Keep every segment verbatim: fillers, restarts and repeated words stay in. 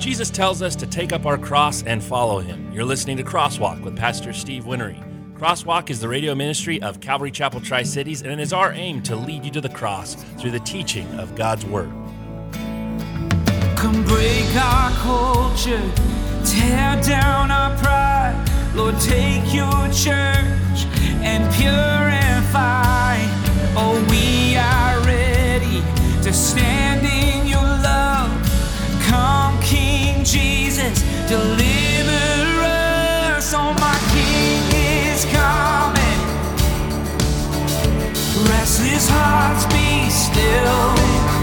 Jesus tells us to take up our cross and follow him. You're listening to Crosswalk with Pastor Steve Winnery. Crosswalk is the radio ministry of Calvary Chapel Tri-Cities, and it is our aim to lead you to the cross through the teaching of God's Word. Come break our culture, tear down our pride. Lord, take your church and purify. Oh, we are ready to stand in your love. Come, King Jesus, deliver us. Oh, my King is coming. Restless hearts be still.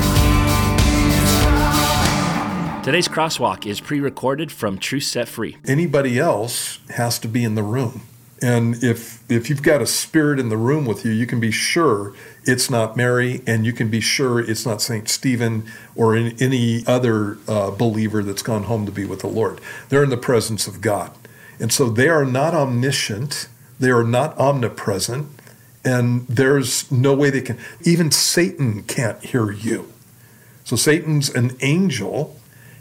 Today's Crosswalk is pre-recorded from Truth Set Free. Anybody else has to be in the room. And if if you've got a spirit in the room with you, you can be sure it's not Mary, and you can be sure it's not Saint Stephen or in any other uh, believer that's gone home to be with the Lord. They're in the presence of God. And so they are not omniscient, they are not omnipresent, and there's no way they can, even Satan can't hear you. So Satan's an angel.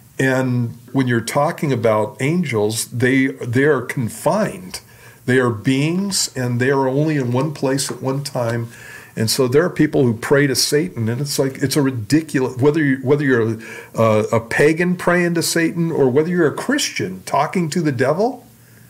And when you're talking about angels, they they are confined. They are beings, and they are only in one place at one time. And so there are people who pray to Satan, and it's like it's a ridiculous, whether you whether you're a, a pagan praying to Satan or whether you're a Christian talking to the devil.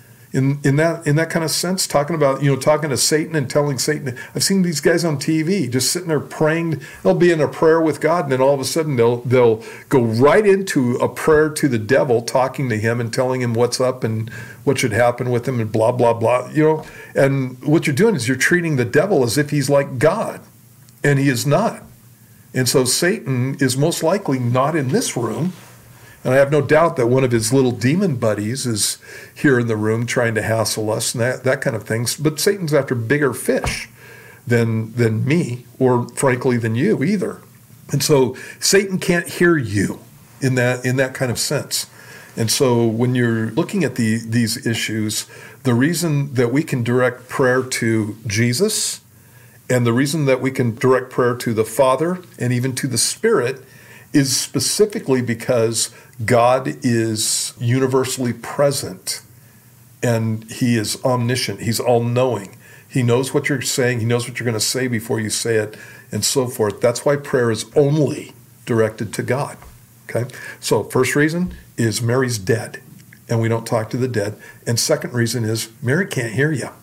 In in that in that kind of sense, talking about, you know, talking to Satan and telling Satan. I've seen these guys on T V just sitting there praying. They'll be in a prayer with God, and then all of a sudden they'll they'll go right into a prayer to the devil, talking to him and telling him what's up and what should happen with him and blah blah blah. You know, and what you're doing is you're treating the devil as if he's like God, and he is not. And so Satan is most likely not in this room. And I have no doubt that one of his little demon buddies is here in the room trying to hassle us and that, that kind of things. But Satan's after bigger fish than than me, or frankly than you either. And so Satan can't hear you in that in that kind of sense. And so when you're looking at the these issues, the reason that we can direct prayer to Jesus, and the reason that we can direct prayer to the Father and even to the Spirit, is specifically because God is universally present, and he is omniscient. He's all-knowing. He knows what you're saying. He knows what you're going to say before you say it, and so forth. That's why prayer is only directed to God. Okay? So first reason is Mary's dead, and we don't talk to the dead. And second reason is Mary can't hear you,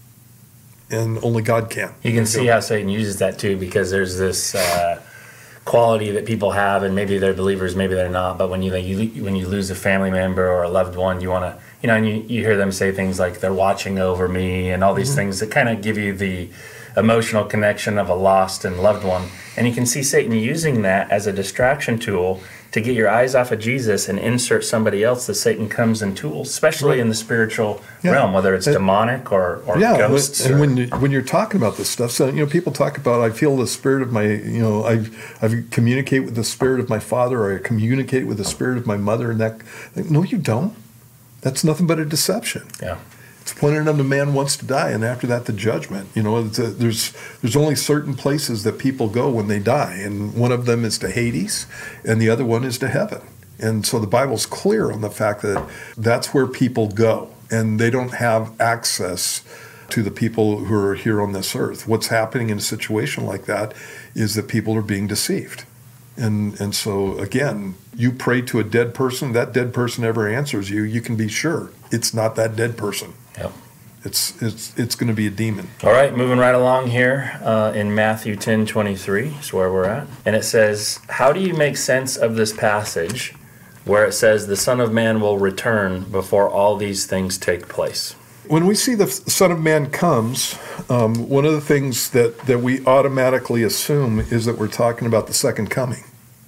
and only God can. You can see how Satan uses that too, because there's this uh, quality that people have, and maybe they're believers, maybe they're not, but when you, like, you when you lose a family member or a loved one, you want to, you know, and you, you hear them say things like they're watching over me and all these mm-hmm. things that kind of give you the emotional connection of a lost and loved one. And you can see Satan using that as a distraction tool to get your eyes off of Jesus and insert somebody else that Satan comes in tools, especially right. in the spiritual yeah. realm, whether it's and, demonic or, or yeah, ghosts. And or, when you, when you're talking about this stuff, so, you know, people talk about, I feel the spirit of my, you know, I I communicate with the spirit of my father, or I communicate with the spirit of my mother, and that, like, no, you don't. That's nothing but a deception. Yeah. It's pointed on the man wants to die, and after that, the judgment. You know, it's a, there's there's only certain places that people go when they die, and one of them is to Hades, and the other one is to heaven. And so the Bible's clear on the fact that that's where people go, and they don't have access to the people who are here on this earth. What's happening in a situation like that is that people are being deceived. And and so, again, you pray to a dead person, that dead person ever answers you, you can be sure it's not that dead person. Yep. It's it's it's going to be a demon. All right, moving right along here uh, in Matthew ten twenty-three is where we're at. And it says, how do you make sense of this passage where it says the Son of Man will return before all these things take place? When we see the Son of Man comes, um, one of the things that, that we automatically assume is that we're talking about the second coming.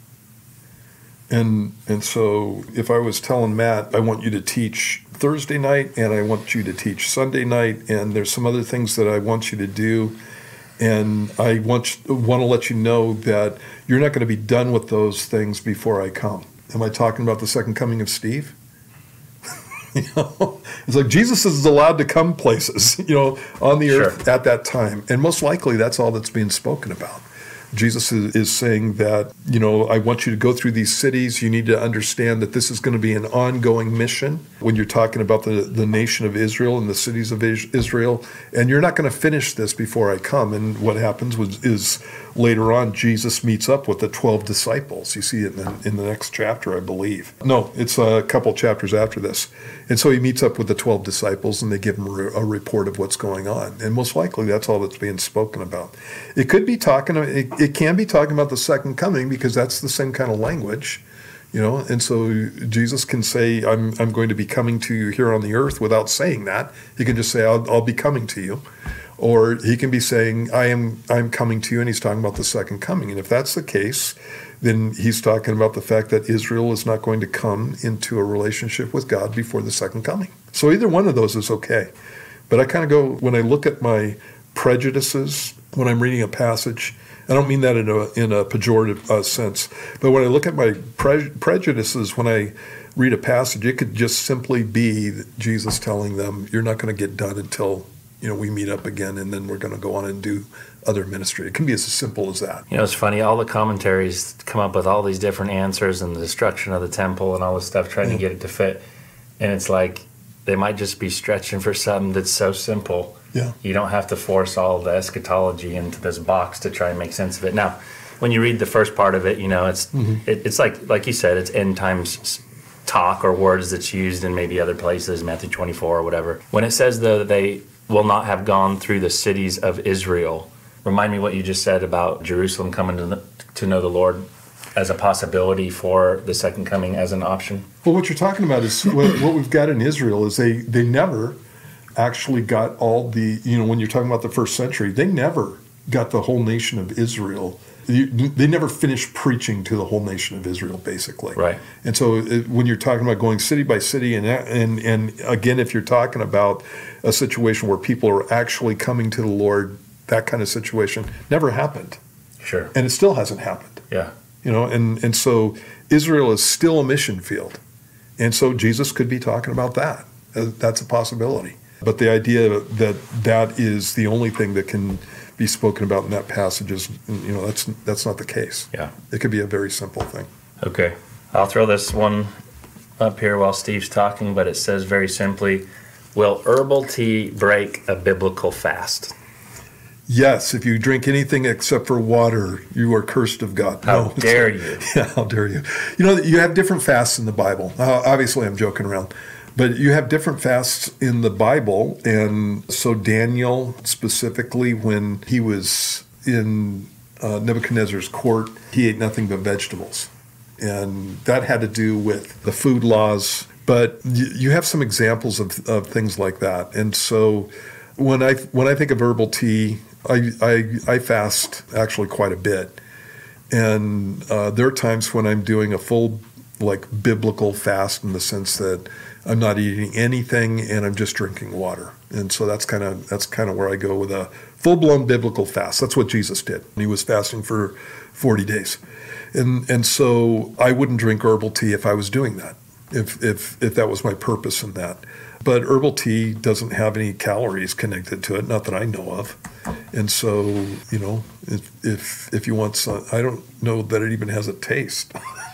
And and so if I was telling Matt, I want you to teach Thursday night, and I want you to teach Sunday night, and there's some other things that I want you to do, and I want want to let you know that you're not going to be done with those things before I come. Am I talking about the second coming of Steve? You know, it's like Jesus is allowed to come places, you know, on the earth sure. at that time. And most likely that's all that's being spoken about. Jesus is, is saying that, you know, I want you to go through these cities. You need to understand that this is going to be an ongoing mission when you're talking about the, the nation of Israel and the cities of Israel. And you're not going to finish this before I come. And what happens was, is later on, Jesus meets up with the twelve disciples. You see it in the, in the next chapter, I believe. No, it's a couple chapters after this. And so he meets up with the twelve disciples, and they give him a, a report of what's going on. And most likely, that's all that's being spoken about. It could be talking, it, it can be talking about the second coming, because that's the same kind of language, you know. And so Jesus can say, I'm I'm going to be coming to you here on the earth without saying that. He can just say, I'll, I'll be coming to you. Or he can be saying, I am I'm coming to you, and he's talking about the second coming. And if that's the case, then he's talking about the fact that Israel is not going to come into a relationship with God before the second coming. So either one of those is okay. But I kind of go, when I look at my prejudices, when I'm reading a passage, I don't mean that in a in a pejorative uh, sense, but when I look at my pre- prejudices, when I read a passage, it could just simply be Jesus telling them, you're not going to get done until, you know, we meet up again, and then we're going to go on and do other ministry. It can be as simple as that. You know, it's funny, all the commentaries come up with all these different answers and the destruction of the temple and all this stuff, trying Yeah. to get it to fit. And it's like, they might just be stretching for something that's so simple. Yeah. You don't have to force all the eschatology into this box to try and make sense of it. Now, when you read the first part of it, you know, it's Mm-hmm. it, it's like like you said, it's end times s- talk or words that's used in maybe other places, Matthew twenty-four or whatever. When it says, though, that they will not have gone through the cities of Israel, remind me what you just said about Jerusalem coming to, the, to know the Lord as a possibility for the second coming as an option. Well, what you're talking about is what, what we've got in Israel is they, they never actually got all the, you know, when you're talking about the first century, they never got the whole nation of Israel. You, they never finished preaching to the whole nation of Israel, basically. Right. And so it, when you're talking about going city by city, and, and, and again, if you're talking about a situation where people are actually coming to the Lord, that kind of situation never happened. Sure. And it still hasn't happened. Yeah. You know, and, and so Israel is still a mission field. And so Jesus could be talking about that. Uh, That's a possibility. But the idea that that is the only thing that can be spoken about in that passage is, you know, that's that's not the case. Yeah. It could be a very simple thing. Okay. I'll throw this one up here while Steve's talking, but it says very simply, will herbal tea break a biblical fast? Yes, if you drink anything except for water, you are cursed of God. How No, it's dare not. you? Yeah, how dare you? You know, you have different fasts in the Bible. Uh, obviously, I'm joking around. But you have different fasts in the Bible. And so Daniel, specifically, when he was in uh, Nebuchadnezzar's court, he ate nothing but vegetables. And that had to do with the food laws. But you, you have some examples of, of things like that. And so when I when I think of herbal tea, I, I, I fast actually quite a bit. And uh, there are times when I'm doing a full, like, biblical fast in the sense that I'm not eating anything and I'm just drinking water. And so that's kind of that's kind of where I go with a full-blown biblical fast. That's what Jesus did. He was fasting for forty days. And and so I wouldn't drink herbal tea if I was doing that, if if if that was my purpose in that. But herbal tea doesn't have any calories connected to it, not that I know of. And so, you know, if if, if you want some, I don't know that it even has a taste.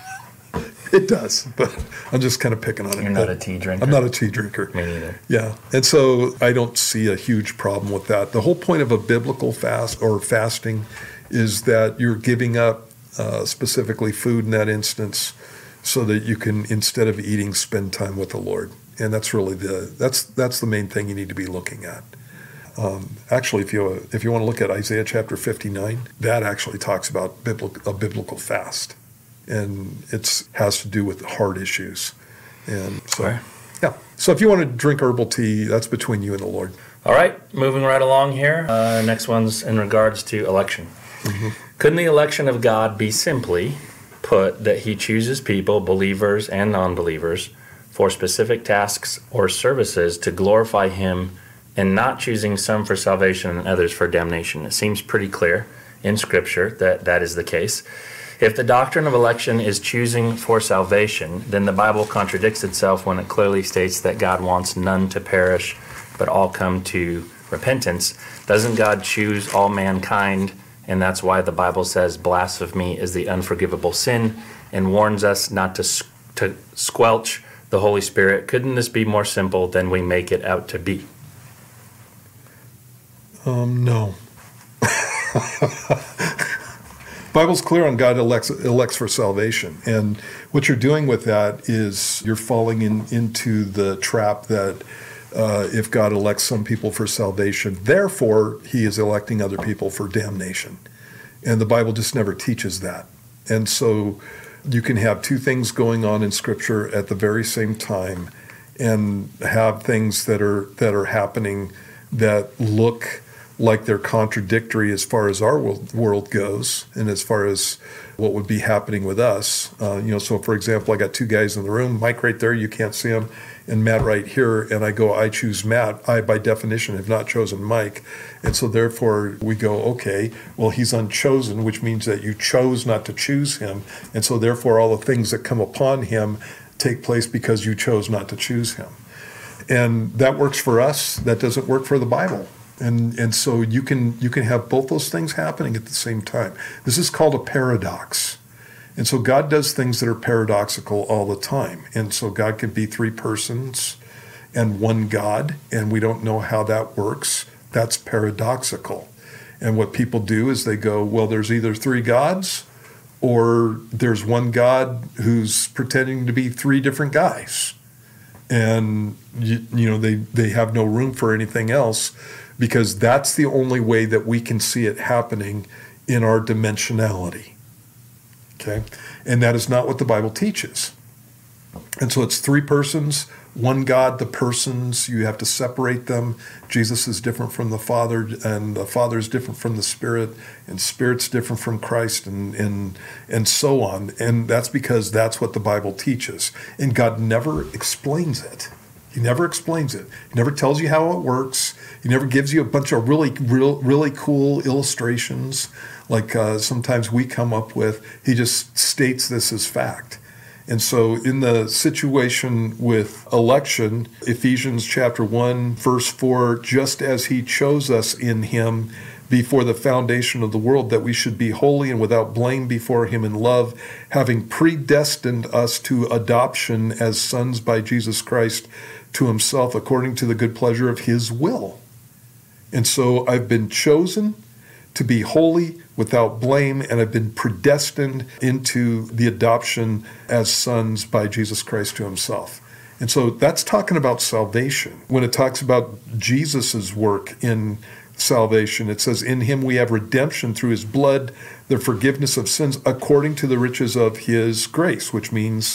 It does, but I'm just kind of picking on it. You're not a tea drinker? I'm not a tea drinker. Me neither. Yeah, and so I don't see a huge problem with that. The whole point of a biblical fast or fasting is that you're giving up uh, specifically food in that instance so that you can, instead of eating, spend time with the Lord. And that's really the that's that's the main thing you need to be looking at. Um, actually, if you if you want to look at Isaiah chapter fifty-nine, that actually talks about biblical, a biblical fast. And it has to do with heart issues. And so, Right. yeah. So if you want to drink herbal tea, that's between you and the Lord. All right, moving right along here. Uh, next one's in regards to election. Mm-hmm. Couldn't the election of God be simply put that he chooses people, believers and non-believers, for specific tasks or services to glorify him, and not choosing some for salvation and others for damnation? It seems pretty clear in Scripture that that is the case. If the doctrine of election is choosing for salvation, then the Bible contradicts itself when it clearly states that God wants none to perish, but all come to repentance. Doesn't God choose all mankind And that's why the Bible says blasphemy is the unforgivable sin and warns us not to, to squelch the Holy Spirit. Couldn't this be more simple than we make it out to be? Um, no. Bible's clear on God elects, elects for salvation. And what you're doing with that is you're falling in, into the trap that uh, if God elects some people for salvation, therefore he is electing other people for damnation. And the Bible just never teaches that. And so you can have two things going on in Scripture at the very same time and have things that are that are happening that look like they're contradictory as far as our world, world goes and as far as what would be happening with us. Uh, you know, so for example, I got two guys in the room, Mike right there, you can't see him, and Matt right here, and I go, I choose Matt. I, by definition, have not chosen Mike. And so therefore we go, okay, well, he's unchosen, which means that you chose not to choose him. And so therefore all the things that come upon him take place because you chose not to choose him. And that works for us. That doesn't work for the Bible. And and so you can you can have both those things happening at the same time. This is called a paradox. And so God does things that are paradoxical all the time. And so God can be three persons and one God, and we don't know how that works. That's paradoxical. And what people do is they go, well, there's either three gods or there's one God who's pretending to be three different guys. And you, you know they, they have no room for anything else, because that's the only way that we can see it happening in our dimensionality. Okay? And that is not what the Bible teaches. And so it's three persons, one God. The persons, you have to separate them. Jesus is different from the Father, and the Father is different from the Spirit, and Spirit's different from Christ, and, and, and so on. And that's because that's what the Bible teaches. And God never explains it. He never explains it. He never tells you how it works. He never gives you a bunch of really, real, really cool illustrations like uh, sometimes we come up with. He just states this as fact. And so in the situation with election, Ephesians chapter one, verse four, just as he chose us in him before the foundation of the world, that we should be holy and without blame before him in love, having predestined us to adoption as sons by Jesus Christ to himself, according to the good pleasure of his will. And so I've been chosen to be holy, without blame, and I've been predestined into the adoption as sons by Jesus Christ to himself. And so that's talking about salvation. When it talks about Jesus's work in salvation, it says, in him we have redemption through his blood, the forgiveness of sins, according to the riches of his grace, which means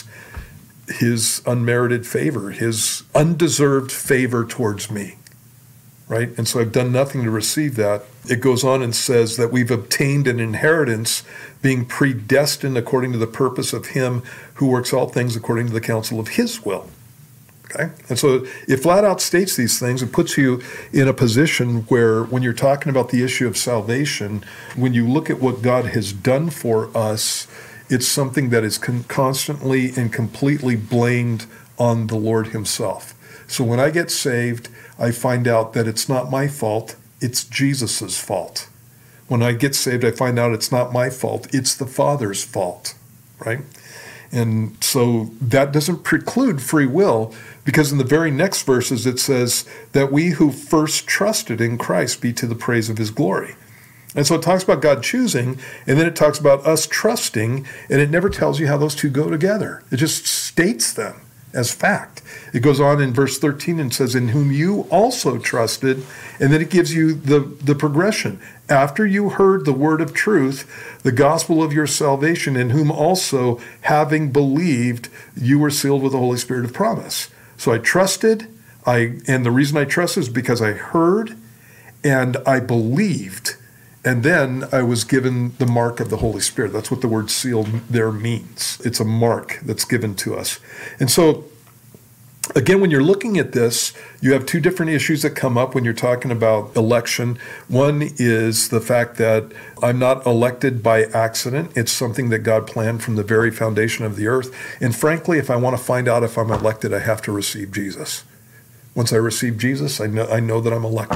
his unmerited favor, his undeserved favor towards me, right? And so I've done nothing to receive that. It goes on and says that we've obtained an inheritance, being predestined according to the purpose of him who works all things according to the counsel of his will. Okay? And so it flat out states these things. It puts you in a position where when you're talking about the issue of salvation, when you look at what God has done for us, it's something that is con- constantly and completely blamed on the Lord himself. So when I get saved, I find out that it's not my fault, it's Jesus's fault. When I get saved, I find out it's not my fault, it's the Father's fault, right? And so that doesn't preclude free will, because in the very next verses it says that we who first trusted in Christ be to the praise of his glory. And so it talks about God choosing, and then it talks about us trusting, and it never tells you how those two go together. It just states them as fact. It goes on in verse thirteen and says, in whom you also trusted, and then it gives you the, the progression. After you heard the word of truth, the gospel of your salvation, in whom also, having believed, you were sealed with the Holy Spirit of promise. So I trusted, I and the reason I trusted is because I heard and I believed. And then I was given the mark of the Holy Spirit. That's what the word sealed there means. It's a mark that's given to us. And so, again, when you're looking at this, you have two different issues that come up when you're talking about election. One is the fact that I'm not elected by accident. It's something that God planned from the very foundation of the earth. And frankly, if I want to find out if I'm elected, I have to receive Jesus. Once I receive Jesus, I know, I know that I'm elected.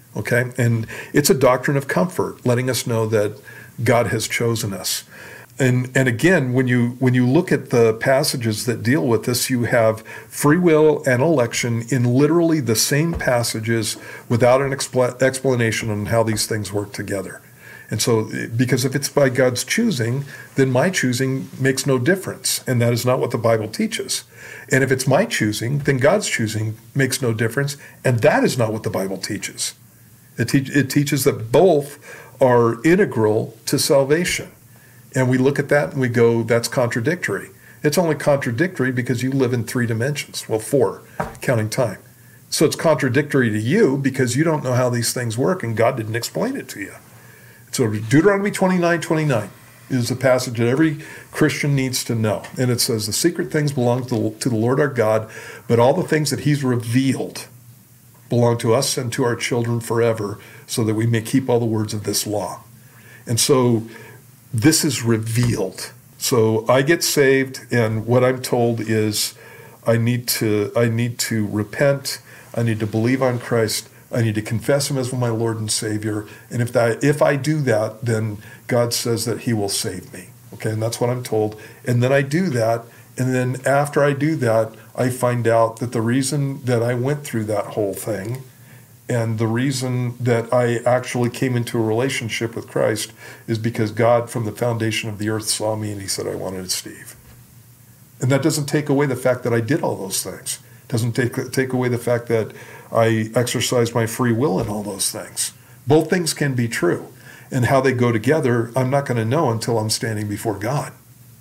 Okay? And it's a doctrine of comfort, letting us know that God has chosen us. And and again, when you when you look at the passages that deal with this, you have free will and election in literally the same passages without an expl- explanation on how these things work together. And so, because if it's by God's choosing, then my choosing makes no difference. And that is not what the Bible teaches. And if it's my choosing, then God's choosing makes no difference. And that is not what the Bible teaches. It, te- it teaches that both are integral to salvation. And we look at that and we go, that's contradictory. It's only contradictory because you live in three dimensions. Well, four, counting time. So it's contradictory to you because you don't know how these things work and God didn't explain it to you. So Deuteronomy twenty-nine twenty-nine is a passage that every Christian needs to know. And it says, the secret things belong to the, to the Lord our God, but all the things that he's revealed belong to us and to our children forever, so that we may keep all the words of this law. And so this is revealed. So I get saved, and what I'm told is I need to I need to repent, I need to believe on Christ, I need to confess him as my Lord and Savior, and if that if I do that, then God says that he will save me. Okay, and that's what I'm told. And then I do that, and then after I do that, I find out that the reason that I went through that whole thing and the reason that I actually came into a relationship with Christ is because God from the foundation of the earth saw me and he said, I wanted Steve. And that doesn't take away the fact that I did all those things. It doesn't take, take away the fact that I exercised my free will in all those things. Both things can be true. And how they go together, I'm not going to know until I'm standing before God.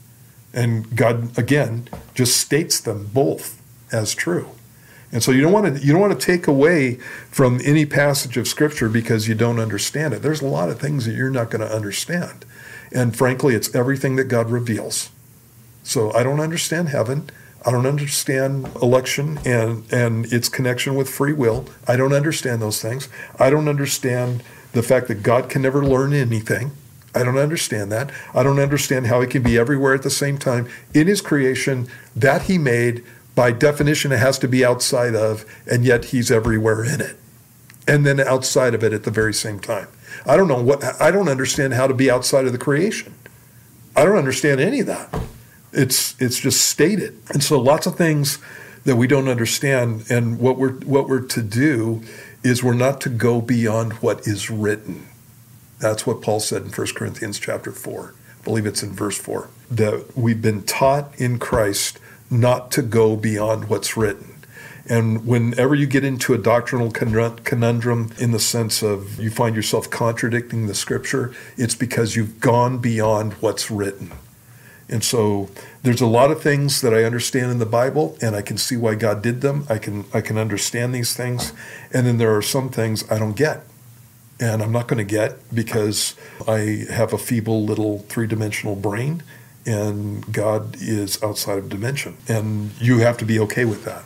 And God, again, just states them both as true. And so you don't want to you don't want to take away from any passage of Scripture because you don't understand it. There's a lot of things that you're not going to understand. And frankly, it's everything that God reveals. So I don't understand heaven. I don't understand election and, and its connection with free will. I don't understand those things. I don't understand the fact that God can never learn anything. I don't understand that. I don't understand how he can be everywhere at the same time in his creation that he made. By definition, it has to be outside of, and yet he's everywhere in it. And then outside of it at the very same time. I don't know what, I don't understand how to be outside of the creation. I don't understand any of that. It's it's just stated. And so lots of things that we don't understand, and what we're what we're to do is we're not to go beyond what is written. That's what Paul said in First Corinthians chapter four. I believe it's in verse four. That we've been taught in Christ not to go beyond what's written. And whenever you get into a doctrinal conundrum in the sense of you find yourself contradicting the Scripture, it's because you've gone beyond what's written. And so there's a lot of things that I understand in the Bible, and I can see why God did them. I can I can understand these things. And then there are some things I don't get. And I'm not going to get because I have a feeble little three-dimensional brain, and God is outside of dimension. And you have to be okay with that.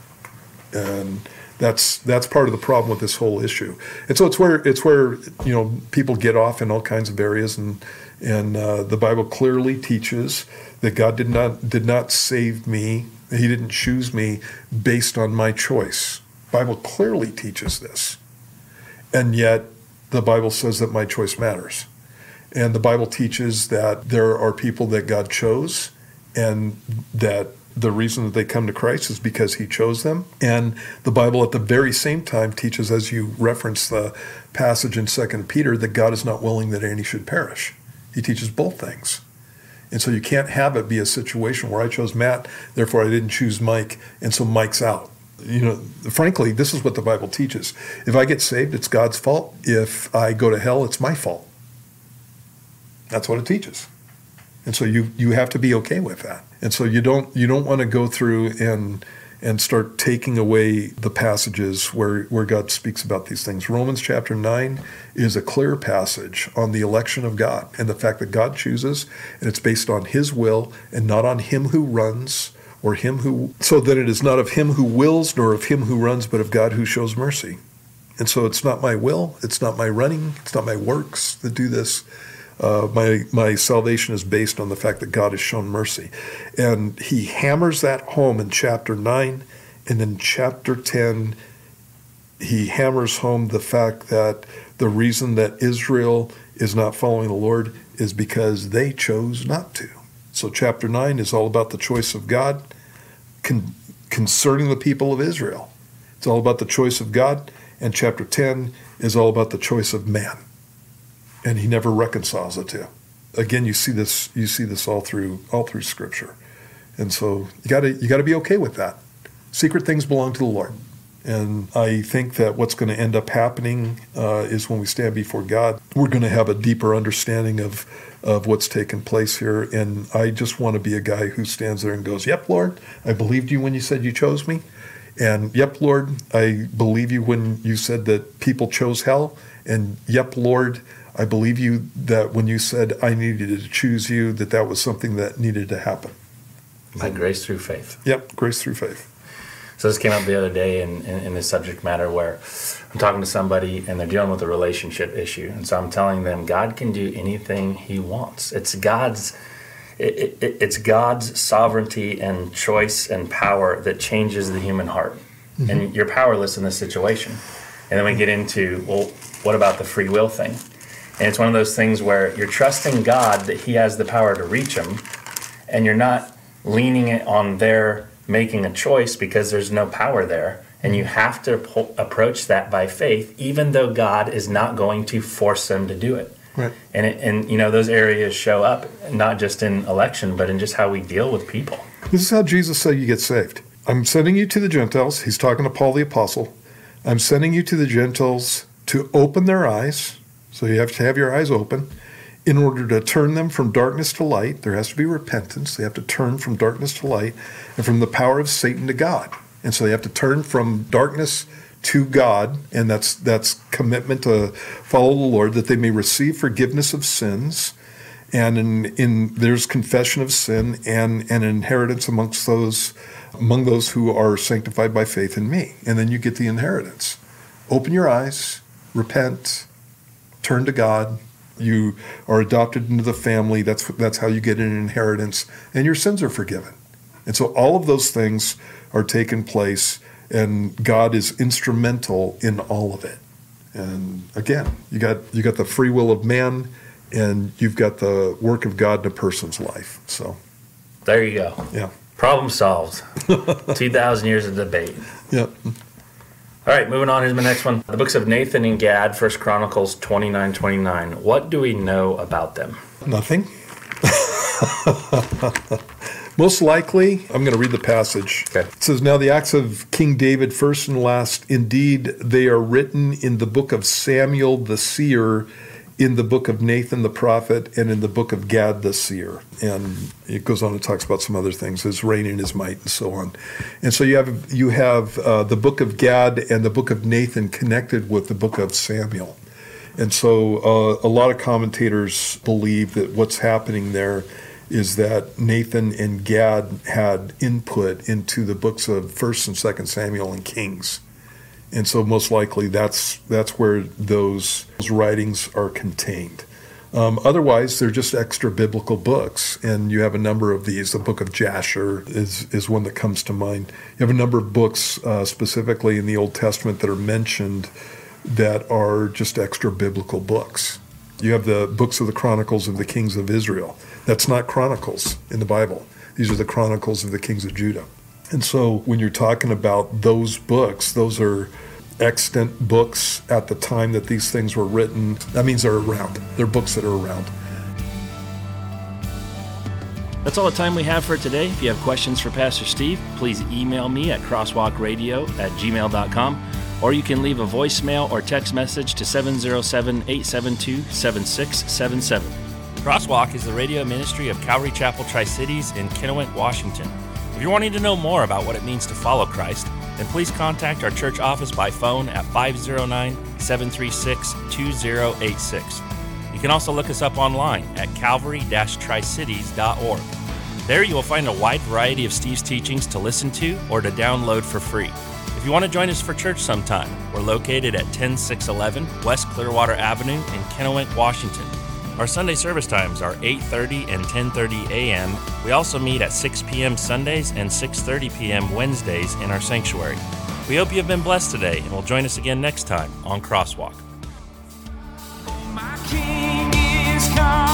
And that's that's part of the problem with this whole issue. And so it's where it's where you know people get off in all kinds of areas, and and uh, the Bible clearly teaches that God did not did not save me. He didn't choose me based on my choice. The Bible clearly teaches this. And yet the Bible says that my choice matters. And the Bible teaches that there are people that God chose, and that the reason that they come to Christ is because he chose them. And the Bible at the very same time teaches, as you reference the passage in Second Peter, that God is not willing that any should perish. He teaches both things. And so you can't have it be a situation where I chose Matt, therefore I didn't choose Mike, and so Mike's out. You know, frankly, this is what the Bible teaches. If I get saved, it's God's fault. If I go to hell, it's my fault. That's what it teaches. And so you you have to be okay with that. And so you don't you don't want to go through and and start taking away the passages where, where God speaks about these things. Romans chapter nine is a clear passage on the election of God and the fact that God chooses, and it's based on his will and not on him who runs or him who, so that it is not of him who wills nor of him who runs, but of God who shows mercy. And so it's not my will, it's not my running, it's not my works that do this. Uh, my my salvation is based on the fact that God has shown mercy. And he hammers that home in chapter nine, and in chapter ten, he hammers home the fact that the reason that Israel is not following the Lord is because they chose not to. So chapter nine is all about the choice of God con- concerning the people of Israel. It's all about the choice of God, and chapter ten is all about the choice of man. And he never reconciles the two. Again, you see this you see this all through all through Scripture. And so you gotta you gotta be okay with that. Secret things belong to the Lord. And I think that what's going to end up happening uh, is when we stand before God, we're going to have a deeper understanding of, of what's taken place here. And I just want to be a guy who stands there and goes, yep, Lord, I believed you when you said you chose me. And yep, Lord, I believe you when you said that people chose hell. And yep, Lord, I believe you that when you said I needed to choose you, that that was something that needed to happen. By grace through faith. Yep, grace through faith. So this came up the other day in, in, in this subject matter where I'm talking to somebody and they're dealing with a relationship issue. And so I'm telling them God can do anything he wants. It's God's it, it, it's God's sovereignty and choice and power that changes the human heart. Mm-hmm. And you're powerless in this situation. And then we get into, well, what about the free will thing? And it's one of those things where you're trusting God that he has the power to reach them, and you're not leaning it on their making a choice because there's no power there. And you have to po- approach that by faith, even though God is not going to force them to do it. Right. And, it, and you know, those areas show up not just in election, but in just how we deal with people. This is how Jesus said you get saved. I'm sending you to the Gentiles. He's talking to Paul the Apostle. I'm sending you to the Gentiles to open their eyes. So you have to have your eyes open in order to turn them from darkness to light. There has to be repentance. They have to turn from darkness to light and from the power of Satan to God. And so they have to turn from darkness to God, and that's that's commitment to follow the Lord, that they may receive forgiveness of sins. And in, in there's confession of sin and, and an inheritance amongst those among those who are sanctified by faith in me. And then you get the inheritance. Open your eyes, repent, turn to God. You are adopted into the family. That's that's how you get an inheritance, and your sins are forgiven. And so all of those things are taking place, and God is instrumental in all of it. And again, you got you got the free will of man, and you've got the work of God in a person's life. So there you go. Yeah. Problem solved. two thousand years of debate. Yeah. All right, moving on. Here's my next one. The books of Nathan and Gad, First Chronicles twenty-nine twenty-nine. What do we know about them? Nothing. Most likely, I'm going to read the passage. Okay. It says, now the acts of King David, first and last, indeed, they are written in the book of Samuel the seer, in the book of Nathan the prophet, and in the book of Gad the seer. And it goes on and talks about some other things, his reign and his might and so on. And so you have you have uh, the book of Gad and the book of Nathan connected with the book of Samuel. And so uh, a lot of commentators believe that what's happening there is that Nathan and Gad had input into the books of First and Second Samuel and Kings. And so most likely that's that's where those, those writings are contained. Um, otherwise, they're just extra biblical books, and you have a number of these. The book of Jasher is, is one that comes to mind. You have a number of books uh, specifically in the Old Testament that are mentioned that are just extra biblical books. You have the books of the Chronicles of the Kings of Israel. That's not Chronicles in the Bible. These are the Chronicles of the Kings of Judah. And so when you're talking about those books, those are extant books at the time that these things were written. That means they're around. They're books that are around. That's all the time we have for today. If you have questions for Pastor Steve, please email me at crosswalkradio at gmail dot com, or you can leave a voicemail or text message to seven oh seven, eight seven two, seven six seven seven. Crosswalk is the radio ministry of Calvary Chapel Tri-Cities in Kennewick, Washington. If you're wanting to know more about what it means to follow Christ, then please contact our church office by phone at five oh nine, seven three six, two oh eight six. You can also look us up online at calvary dash tri cities dot org. There you will find a wide variety of Steve's teachings to listen to or to download for free. If you want to join us for church sometime, we're located at ten six eleven West Clearwater Avenue in Kennewick, Washington. Our Sunday service times are eight thirty and ten thirty a.m. We also meet at six p.m. Sundays and six thirty p.m. Wednesdays in our sanctuary. We hope you have been blessed today, and will join us again next time on Crosswalk. My King is come.